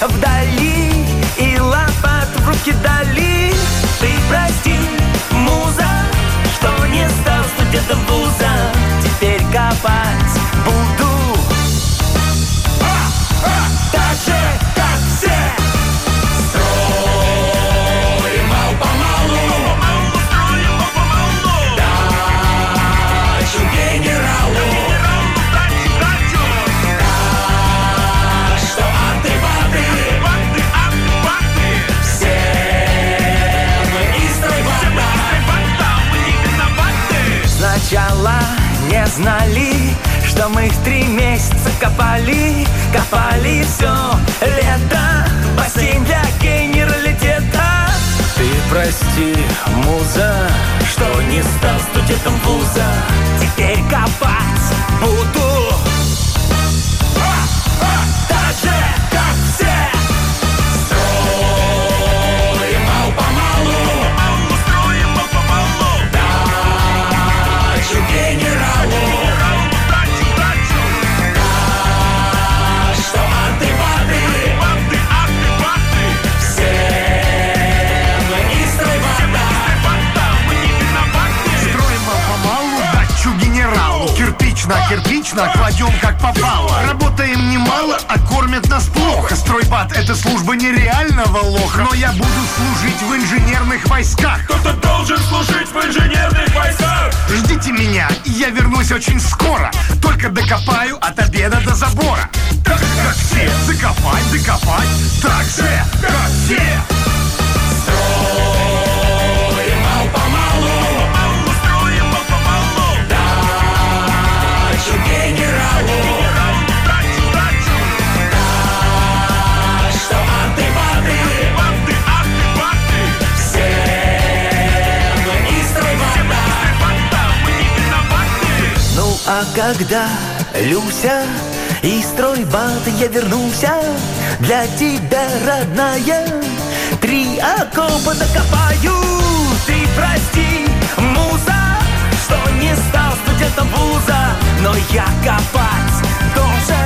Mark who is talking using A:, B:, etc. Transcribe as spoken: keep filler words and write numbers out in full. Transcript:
A: вдали и лопату в руки дали. Ты прости, муза, что не стал студентом вуза. Теперь копать буду так же, как все. Строим мал-помалу, строим мал-помалу дачу генералу. Так что аты-баты, все мы из стройбата. Сначала не знали, что мы их три месяца копали, копали все лето, бассейн для генералитета. Ты прости, муза, что не стал студентом вуза. Теперь копать буду так же, как все. Строим мал-помалу, строим мал-помалу дачу генералу.
B: Кирпично кладем как попало. Работаем немало, а кормят нас плохо. Стройбат — это служба нереального лоха. Но я буду служить в инженерных войсках.
C: Кто-то должен служить в инженерных войсках.
B: Ждите меня, и я вернусь очень скоро. Только докопаю от обеда до забора. Так же, как все, докопать, докопать. Так же, как все.
C: Строим мал-помалу, строим мал-помалу дачу генералу. Так что аты-баты, все мы из стройбата.
A: Ну а когда, Люся, из стройбата я вернулся, для тебя, родная, три окопа докопаю. Ты прости, муза, что не стал студентом вуза, но я копать должен.